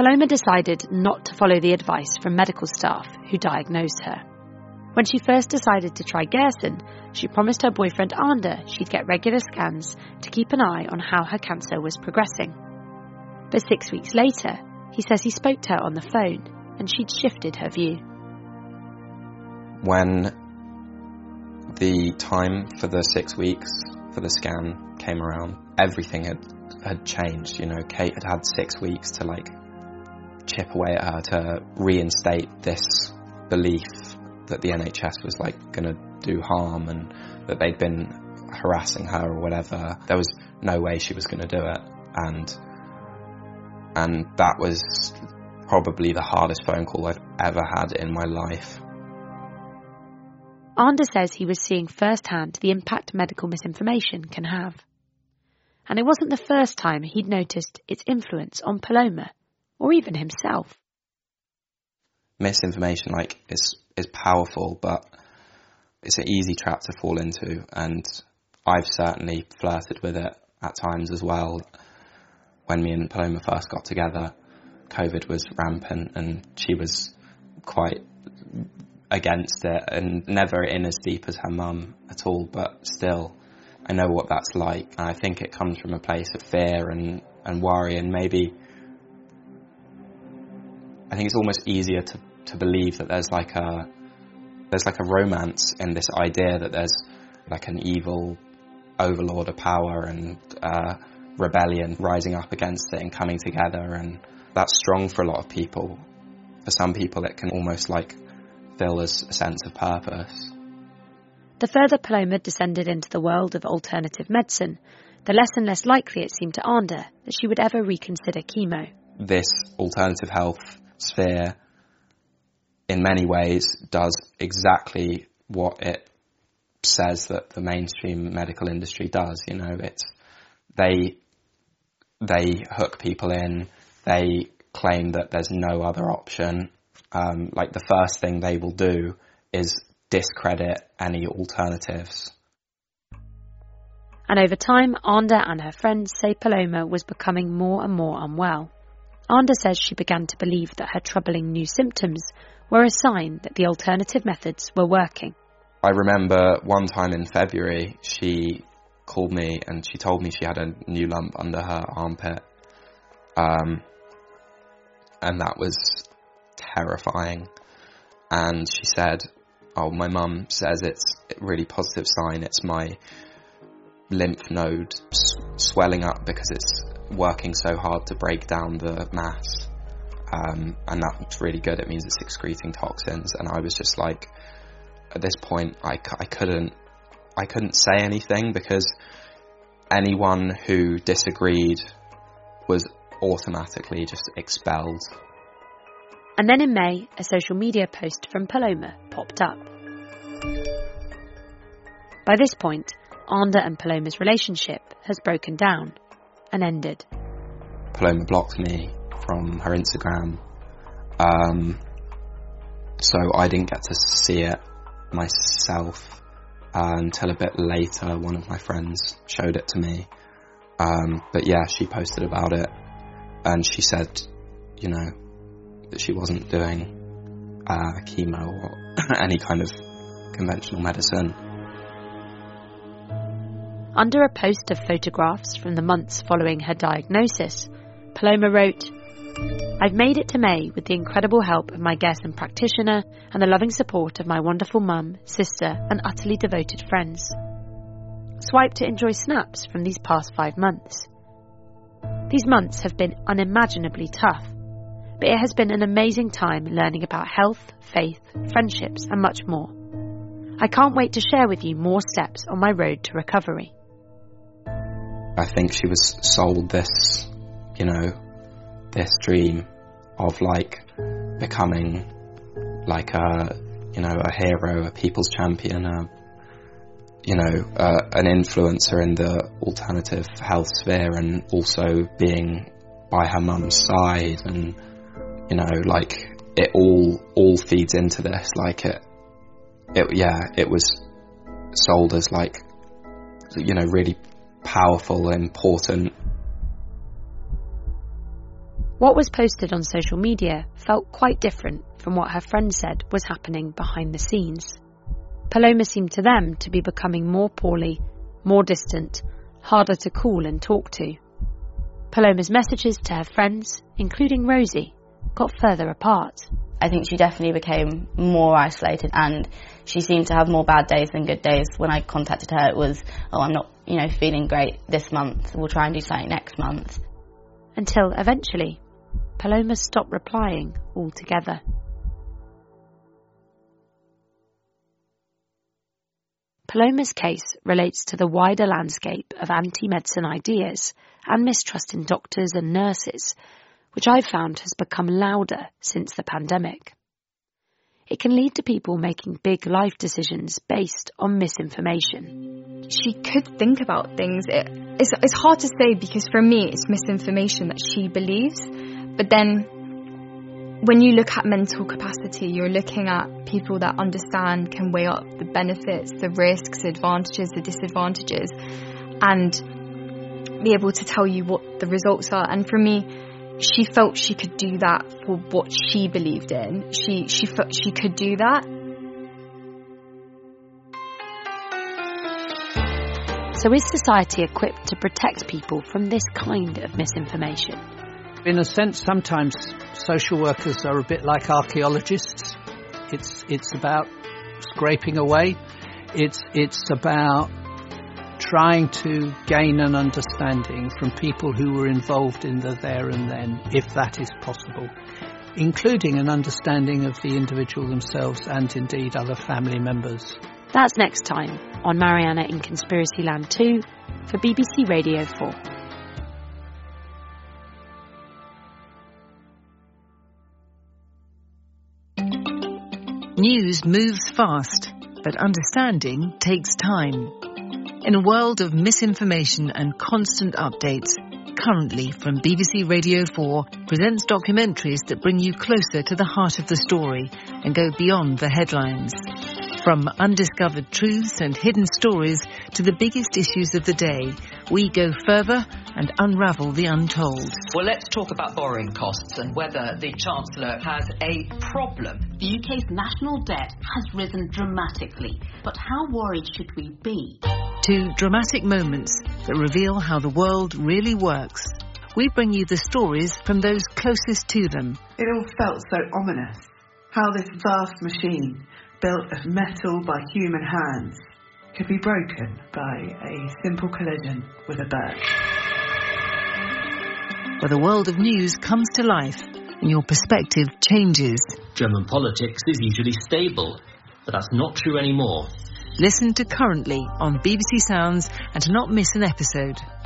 Paloma decided not to follow the advice from medical staff who diagnosed her. When she first decided to try Gerson, she promised her boyfriend Ander she'd get regular scans to keep an eye on how her cancer was progressing. But 6 weeks later, he says he spoke to her on the phone and she'd shifted her view. When the time for the 6 weeks for the scan came around, everything had changed. You know, Kate had had 6 weeks to chip away at her, to reinstate this belief that the NHS was going to do harm and that they'd been harassing her or whatever. There was no way she was going to do it, and that was probably the hardest phone call I've ever had in my life. Ander says he was seeing firsthand the impact medical misinformation can have. And it wasn't the first time he'd noticed its influence on Paloma, or even himself. Misinformation is powerful, but it's an easy trap to fall into, and I've certainly flirted with it at times as well. When me and Paloma first got together, COVID was rampant and she was quite against it, and never in as deep as her mum at all, but still I know what that's like. And I think it comes from a place of fear and worry, and maybe I think it's almost easier to believe that there's a romance in this idea that there's an evil overlord of power and rebellion rising up against it and coming together, and that's strong for a lot of people. For some people it can almost fill as a sense of purpose. The further Paloma descended into the world of alternative medicine, the less and less likely it seemed to Ander that she would ever reconsider chemo. This alternative health sphere in many ways does exactly what it says that the mainstream medical industry does. You know, they hook people in, they claim that there's no other option. The first thing they will do is discredit any alternatives. And over time, Ander and her friends say Paloma was becoming more and more unwell. Ander says she began to believe that her troubling new symptoms were a sign that the alternative methods were working. I remember one time in February, she called me and she told me she had a new lump under her armpit. And that was terrifying. And she said, "Oh, my mum says it's a really positive sign. It's my lymph node swelling up because it's working so hard to break down the mass. And that's really good. It means it's excreting toxins." And I was just at this point, I couldn't say anything, because anyone who disagreed was automatically just expelled. And then in May, a social media post from Paloma popped up. By this point, Ander and Paloma's relationship has broken down and ended. Paloma blocked me from her Instagram, so I didn't get to see it myself until a bit later. One of my friends showed it to me, but yeah, she posted about it, and she said, that she wasn't doing chemo or any kind of conventional medicine. Under a post of photographs from the months following her diagnosis, Paloma wrote, "I've made it to May with the incredible help of my Gerson practitioner and the loving support of my wonderful mum, sister and utterly devoted friends. Swipe to enjoy snaps from these past 5 months. These months have been unimaginably tough, but it has been an amazing time learning about health, faith, friendships and much more. I can't wait to share with you more steps on my road to recovery." I think she was sold this, this dream of becoming a hero, a people's champion, an influencer in the alternative health sphere, and also being by her mum's side, and it all feeds into this. It was sold as really powerful, important What was posted on social media felt quite different from what her friend said was happening behind the scenes. Paloma seemed to them to be becoming more poorly, more distant, harder to call and talk to. Paloma's messages to her friends, including Rosie, got further apart. I think she definitely became more isolated, and she seemed to have more bad days than good days. When I contacted her, it was, I'm not, feeling great this month. We'll try and do something next month. Until eventually, Paloma stopped replying altogether. Paloma's case relates to the wider landscape of anti-medicine ideas and mistrust in doctors and nurses, which I've found has become louder since the pandemic. It can lead to people making big life decisions based on misinformation. She could think about things. It's hard to say, because for me it's misinformation that she believes. But then when you look at mental capacity, you're looking at people that understand, can weigh up the benefits, the risks, the advantages, the disadvantages, and be able to tell you what the results are. And for me, she felt she could do that for what she believed in. She felt she could do that. So is society equipped to protect people from this kind of misinformation? In a sense, sometimes social workers are a bit like archaeologists. It's about scraping away. It's about trying to gain an understanding from people who were involved in the there and then, if that is possible, including an understanding of the individual themselves and indeed other family members. That's next time on Mariana in Conspiracy Land 2 for BBC Radio 4. News moves fast, but understanding takes time. In a world of misinformation and constant updates, Currently from BBC Radio 4 presents documentaries that bring you closer to the heart of the story and go beyond the headlines. From undiscovered truths and hidden stories to the biggest issues of the day, we go further and unravel the untold. Well, let's talk about borrowing costs and whether the Chancellor has a problem. The UK's national debt has risen dramatically, but how worried should we be? To dramatic moments that reveal how the world really works. We bring you the stories from those closest to them. It all felt so ominous. How this vast machine, built of metal by human hands, could be broken by a simple collision with a bird. Where the world of news comes to life and your perspective changes. German politics is usually stable, but that's not true anymore. Listen to Currently on BBC Sounds and to not miss an episode.